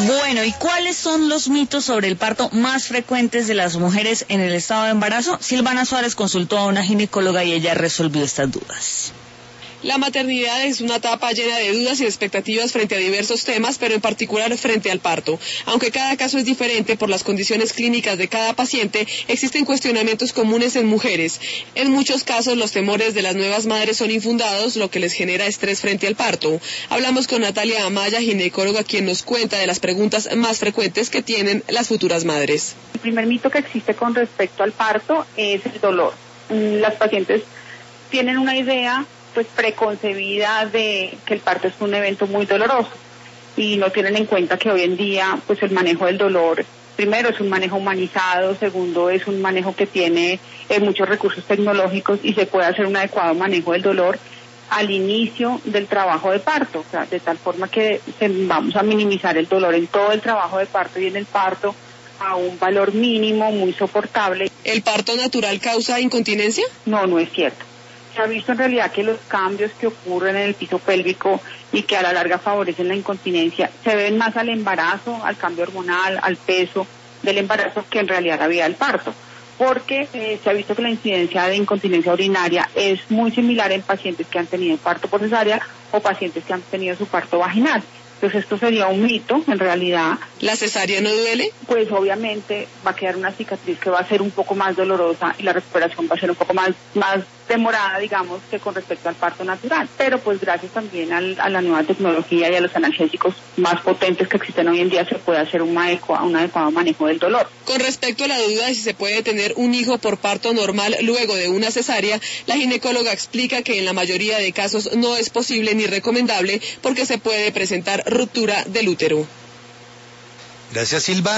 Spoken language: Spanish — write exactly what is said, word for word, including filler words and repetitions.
Bueno, ¿y cuáles son los mitos sobre el parto más frecuentes de las mujeres en el estado de embarazo? Silvana Suárez consultó a una ginecóloga y ella resolvió estas dudas. La maternidad es una etapa llena de dudas y expectativas frente a diversos temas, pero en particular frente al parto. Aunque cada caso es diferente por las condiciones clínicas de cada paciente, existen cuestionamientos comunes en mujeres. En muchos casos, los temores de las nuevas madres son infundados, lo que les genera estrés frente al parto. Hablamos con Natalia Amaya, ginecóloga, quien nos cuenta de las preguntas más frecuentes que tienen las futuras madres. El primer mito que existe con respecto al parto es el dolor. Las pacientes tienen una idea pues preconcebida de que el parto es un evento muy doloroso y no tienen en cuenta que hoy en día pues el manejo del dolor, primero es un manejo humanizado, segundo es un manejo que tiene eh, muchos recursos tecnológicos y se puede hacer un adecuado manejo del dolor al inicio del trabajo de parto, o sea, de tal forma que se, vamos a minimizar el dolor en todo el trabajo de parto y en el parto a un valor mínimo muy soportable. ¿El parto natural causa incontinencia? No, no es cierto. Se ha visto en realidad que los cambios que ocurren en el piso pélvico y que a la larga favorecen la incontinencia se ven más al embarazo, al cambio hormonal, al peso del embarazo que en realidad la vida del parto, porque eh, se ha visto que la incidencia de incontinencia urinaria es muy similar en pacientes que han tenido parto por cesárea o pacientes que han tenido su parto vaginal. Entonces esto sería un mito, en realidad. ¿La cesárea no duele? Pues obviamente va a quedar una cicatriz que va a ser un poco más dolorosa y la recuperación va a ser un poco más, más demorada, digamos, que con respecto al parto natural. Pero pues gracias también al, a la nueva tecnología y a los analgésicos más potentes que existen hoy en día se puede hacer un adecuado, un adecuado manejo del dolor. Con respecto a la duda de si se puede tener un hijo por parto normal luego de una cesárea, la ginecóloga explica que en la mayoría de casos no es posible ni recomendable porque se puede presentar ruptura del útero. Gracias, Silvana.